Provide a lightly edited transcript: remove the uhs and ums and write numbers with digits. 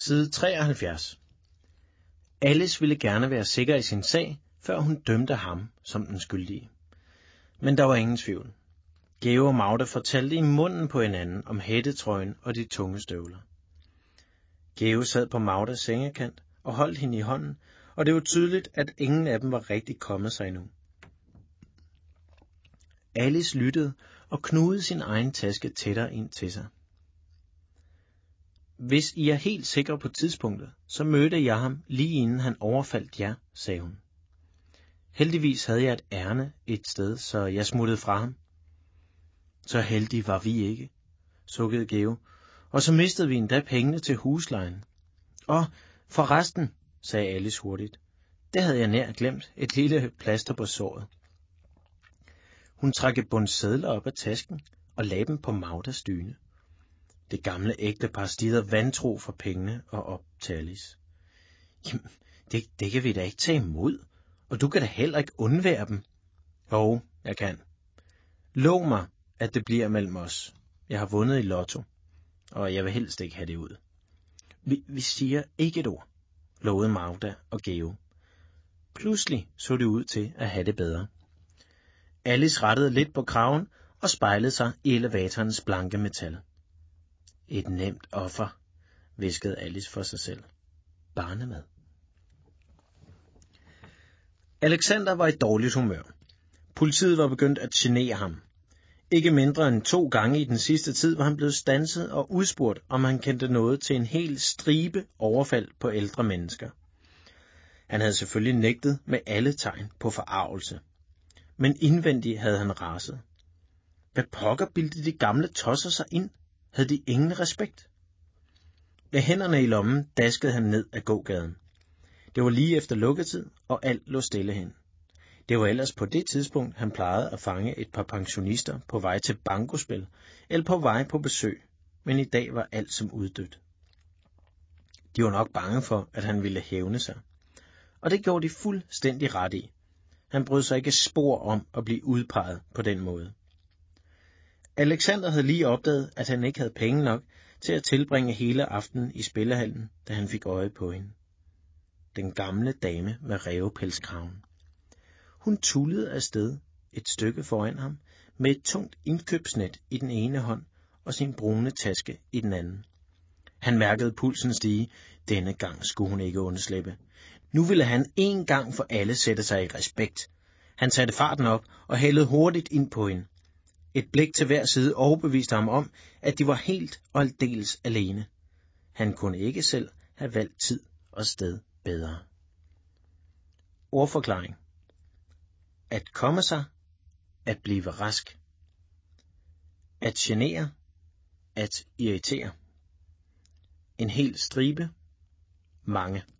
Side 73. Alice ville gerne være sikker i sin sag, før hun dømte ham som den skyldige. Men der var ingen tvivl. Georg og Magda fortalte i munden på hinanden om hættetrøjen og de tunge støvler. Georg sad på Magdas sengekant og holdt hende i hånden, og det var tydeligt, at ingen af dem var rigtig kommet sig endnu. Alice lyttede og knugede sin egen taske tættere ind til sig. Hvis I er helt sikre på tidspunktet, så mødte jeg ham lige inden han overfaldt jer, sagde hun. Heldigvis havde jeg et ærne et sted, så jeg smuttede fra ham. Så heldige var vi ikke, sukkede Georg, og så mistede vi endda pengene til huslejen. Og forresten, sagde Alice hurtigt, det havde jeg nær glemt, et lille plaster på såret. Hun trak et bundt sedler op af tasken og lagde dem på Magdas dyne. Det gamle ægtepar stirrede vantro for pengene og op til Alice. Jamen, det kan vi da ikke tage imod, og du kan da heller ikke undvære dem. Jo, jeg kan. Lov mig, at det bliver mellem os. Jeg har vundet i lotto, og jeg vil helst ikke have det ud. Vi siger ikke et ord, lovede Magda og Georg. Pludselig så det ud til at have det bedre. Alice rettede lidt på kraven og spejlede sig i elevatorens blanke metal. Et nemt offer, hviskede Alice for sig selv. Barnemad. Alexander var i dårligt humør. Politiet var begyndt at genere ham. Ikke mindre end 2 gange i den sidste tid var han blevet standset og udspurgt, om han kendte noget til en hel stribe overfald på ældre mennesker. Han havde selvfølgelig nægtet med alle tegn på forargelse. Men indvendigt havde han raset. Hvad pokker bildte de gamle tosser sig ind? Havde de ingen respekt? Med hænderne i lommen daskede han ned ad gågaden. Det var lige efter lukketid, og alt lå stille hen. Det var ellers på det tidspunkt, han plejede at fange et par pensionister på vej til bankospil, eller på vej på besøg, men i dag var alt som uddødt. De var nok bange for, at han ville hævne sig. Og det gjorde de fuldstændig ret i. Han brød sig ikke spor om at blive udpeget på den måde. Alexander havde lige opdaget, at han ikke havde penge nok til at tilbringe hele aftenen i spillehallen, da han fik øje på hende. Den gamle dame med rævepelskraven. Hun tullede afsted et stykke foran ham med et tungt indkøbsnet i den ene hånd og sin brune taske i den anden. Han mærkede pulsen stige. Denne gang skulle hun ikke undslippe. Nu ville han en gang for alle sætte sig i respekt. Han satte farten op og hældede hurtigt ind på hende. Et blik til hver side overbeviste ham om, at de var helt og aldeles alene. Han kunne ikke selv have valgt tid og sted bedre. Ordforklaring. At komme sig, at blive rask. At genere, at irritere. En hel stribe, mange.